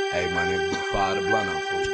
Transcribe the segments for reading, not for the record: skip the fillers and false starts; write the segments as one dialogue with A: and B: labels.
A: Hey, my nigga, fire the blunt up, fool.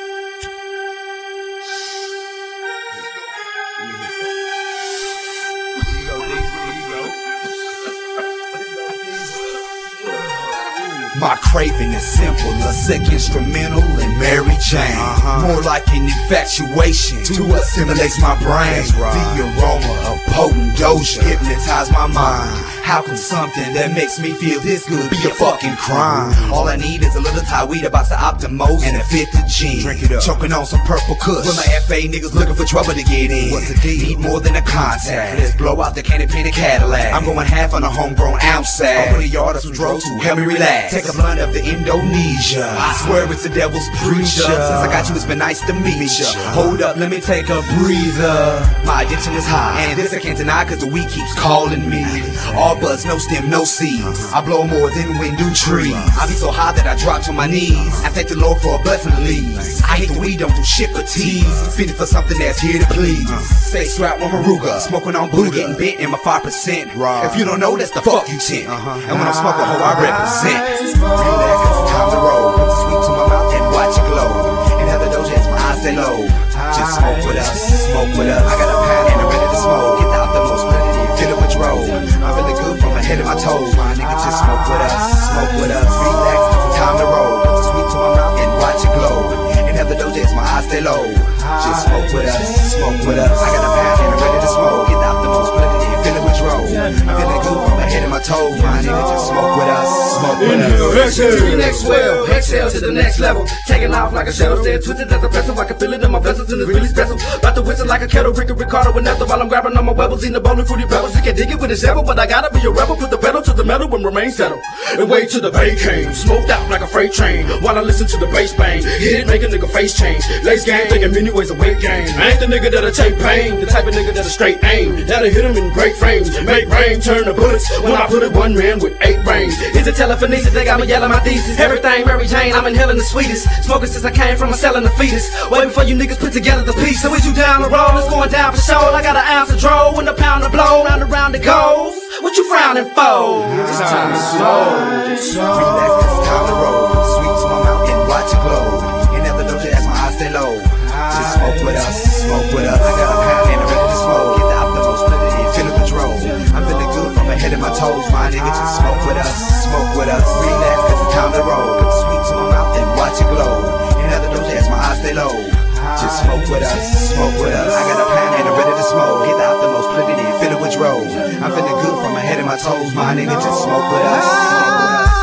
B: My craving is simple, a sick instrumental and Mary Jane. More like an infatuation to assimilate my brain. The aroma of potent doja hypnotize my mind. How can something that makes me feel this good be a fucking crime? All I need is a little Thai weed, a box of Optimos, and a fifth of gin. Drink it up. Choking on some purple kush. With my FA niggas looking for trouble to get in. What's the deal? Need more than a contact. Let's blow out the candy painted Cadillac. I'm going half on a homegrown ounce sack. Open the yard of some drugs to help me relax. Take a blunt of the Indonesia. I swear it's the devil's preacher. Since I got you, it's been nice to meet ya. Hold up, let me take a breather. My addiction is high, and this I can't deny, cause the weed keeps calling me. All buzz, no stem, no seeds. I blow more than wind do trees. I be so high that I drop to my knees. I thank the Lord for a blessing to leave. I hate the weed, don't do shit for tease. Feeling for something that's here to please. Stay strapped on Maruga, smoking on Buddha, getting bent in my 5%. If you don't know, that's the fuck you tint. And when I'm smoking hoe, I represent. Relax, it's time to roll. Put the sweet to my mouth and watch it glow. And have the doja as my eyes stay low. Just smoke with us, smoke with us. I got a pound and I'm ready to smoke. Get out the most splendid and feel it with roll. I'm feeling good from my head to my toes. My nigga, just smoke with us, smoke with us. Relax, it's time to roll. Put the sweet to my mouth and watch it glow. And have the doja as my eyes stay low. Just smoke with us, smoke with us. I got a pound and I'm ready to smoke. Get out the most splendid and feel it with roll. I'm feeling good from my head to my toes. My nigga, just smoke with us, smoke with us.
C: Exhale to the next well, exhale to the next level. Taking off like a shuttle, staying twisted as a vessel. I can feel it in my vessels and it's really special. About to whistle like a kettle, Ricky Ricardo and Ethel. While I'm grabbing on my webbles, eating the bowling fruity pebbles. You can dig it with a shovel, but I gotta be a rebel. Put the pedal to the metal and remain settled. And wait till the bay came, smoked out like a freight train. While I listen to the bass bang, hit it, make a nigga face change. Lace game, thinking many ways of weight gain. I ain't the nigga that'll take pain, the type of nigga that'll straight aim. That'll hit him in great frames, make rain, turn the bullets. When I put it, one man with 8 brains. Is it telephonesis? They got me yelling my thesis. Everything Mary Jane, I'm inhaling the sweetest. Smoking since I came from a selling the fetus. Waiting for you niggas put together the piece. So is you down the road? It's going down for sure. I got an ounce of dro and a pound of blow. Round and round it goes. What you frowning for? It's time to slow.
B: Relax, it's time to roll. Put the sweet to my mouth and watch it glow. And never doja as my eyes stay low. Just smoke with us, smoke with us. I got a pound and I'm ready to smoke. Get the optimos, split it and feel it with roll. I'm feeling good from my head to my toes. My nigga, just smoke with us, smoke with us. Relax, cause it's time to roll. Put the sweet to my mouth and watch it glow. And never doja as my eyes stay low. Just smoke with us, smoke with us. I got a pound and I'm ready to smoke. Get the optimos, split it and feel it with roll. I'm feeling good from my head to my toes. My nigga, just smoke with us, smoke with us.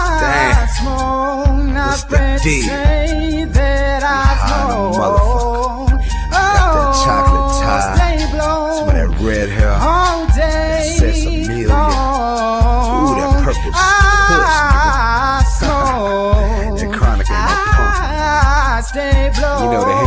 B: Damn, what's the deal? Motherfucker. Got that chocolate tie, some of that red hair, that sesame. Ooh, that purple push, nigga. That chronic ain't no punk. You know they